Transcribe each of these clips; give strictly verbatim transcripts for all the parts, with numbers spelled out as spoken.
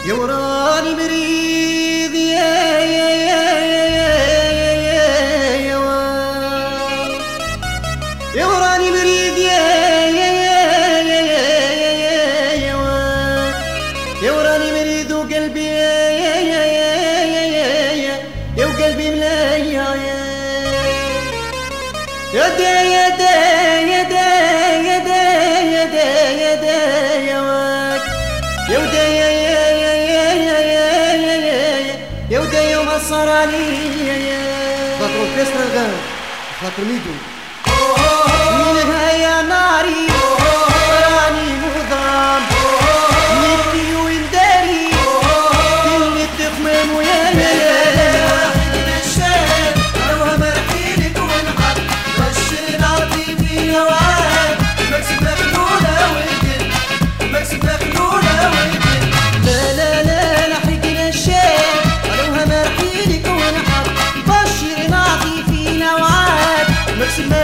يا وراني مريض يا يا يا يا يا يا يا وراني مريض يا يا يا يا يا يا يا وراني مريض وقلبي يا يا يا يا يا يا يا وقلبي ملايا يا يا دا يا دا يا دا يا دا يا دا يا دا يا واد يا ودا يا يا يا يا يا يا يا يا ودا يوم صار عليا يا خاطر الكسر غاب خاطر ميدو منها يا ناري راني مضام نبكي ونداري كلمة تخمم ويا يا Merci.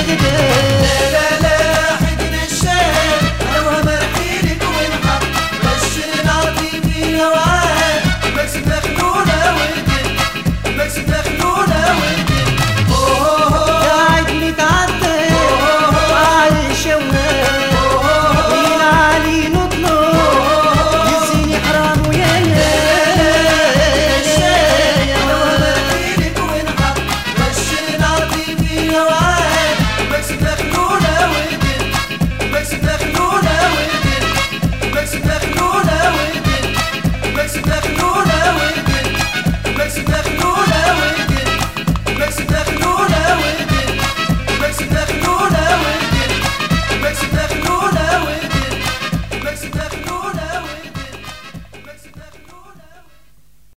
يدي